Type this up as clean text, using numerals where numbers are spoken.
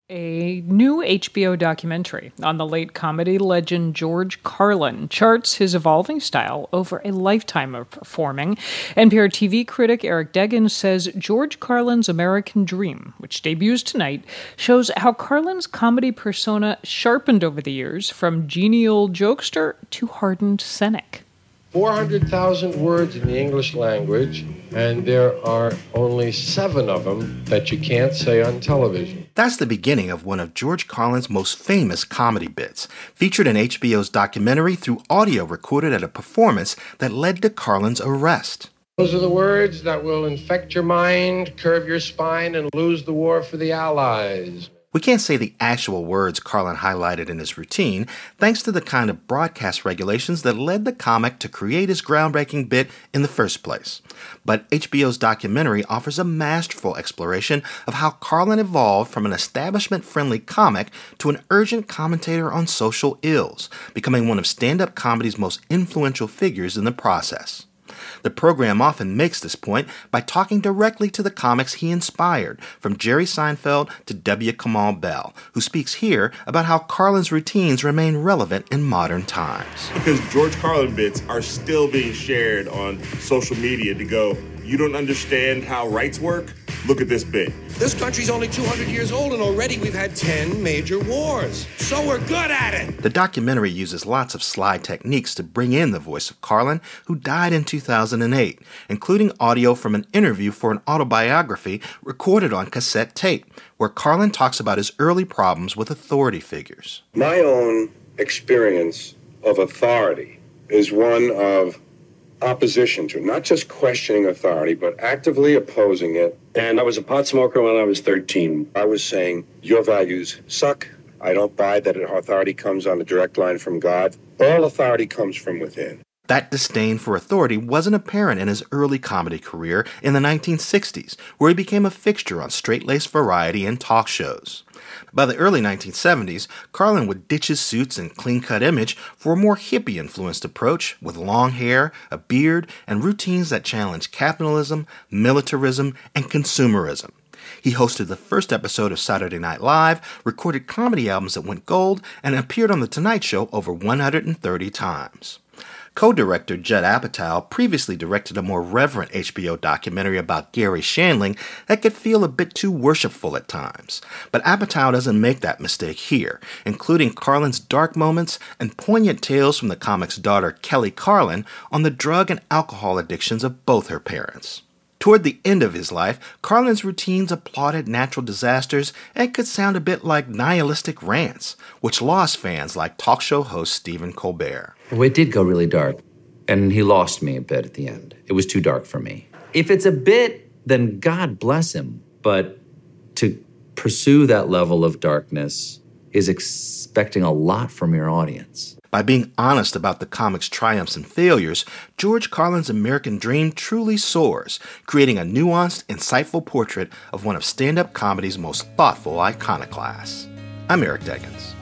A new HBO documentary on the late comedy legend George Carlin charts his evolving style over a lifetime of performing. NPR TV critic Eric Deggans says George Carlin's American Dream, which debuts tonight, shows how Carlin's comedy persona sharpened over the years from genial jokester to hardened cynic. 400,000 words in the English language, and there are only 7 of them that you can't say on television. That's the beginning of one of George Carlin's most famous comedy bits, featured in HBO's documentary through audio recorded at a performance that led to Carlin's arrest. Those are the words that will infect your mind, curve your spine, and lose the war for the Allies. We can't say the actual words Carlin highlighted in his routine, thanks to the kind of broadcast regulations that led the comic to create his groundbreaking bit in the first place. But HBO's documentary offers a masterful exploration of how Carlin evolved from an establishment-friendly comic to an urgent commentator on social ills, becoming one of stand-up comedy's most influential figures in the process. The program often makes this point by talking directly to the comics he inspired, from Jerry Seinfeld to W. Kamau Bell, who speaks here about how Carlin's routines remain relevant in modern times. Because George Carlin bits are still being shared on social media to go, you don't understand how rights work? Look at this bit. This country's only 200 years old, and already we've had 10 major wars. So we're good at it. The documentary uses lots of sly techniques to bring in the voice of Carlin, who died in 2008, including audio from an interview for an autobiography recorded on cassette tape, where Carlin talks about his early problems with authority figures. My own experience of authority is one of opposition to, not just questioning authority, but actively opposing it. And I was a pot smoker when I was 13. I was saying, your values suck. I don't buy that authority comes on a direct line from God. All authority comes from within. That disdain for authority wasn't apparent in his early comedy career in the 1960s, where he became a fixture on straight-laced variety and talk shows. By the early 1970s, Carlin would ditch his suits and clean-cut image for a more hippie-influenced approach with long hair, a beard, and routines that challenged capitalism, militarism, and consumerism. He hosted the first episode of Saturday Night Live, recorded comedy albums that went gold, and appeared on The Tonight Show over 130 times. Co-director Judd Apatow previously directed a more reverent HBO documentary about Garry Shandling that could feel a bit too worshipful at times. But Apatow doesn't make that mistake here, including Carlin's dark moments and poignant tales from the comic's daughter Kelly Carlin on the drug and alcohol addictions of both her parents. Toward the end of his life, Carlin's routines applauded natural disasters and could sound a bit like nihilistic rants, which lost fans like talk show host Stephen Colbert. Well, it did go really dark, and he lost me a bit at the end. It was too dark for me. If it's a bit, then God bless him. But to pursue that level of darkness is expecting a lot from your audience. By being honest about the comic's triumphs and failures, George Carlin's American Dream truly soars, creating a nuanced, insightful portrait of one of stand-up comedy's most thoughtful iconoclasts. I'm Eric Deggans.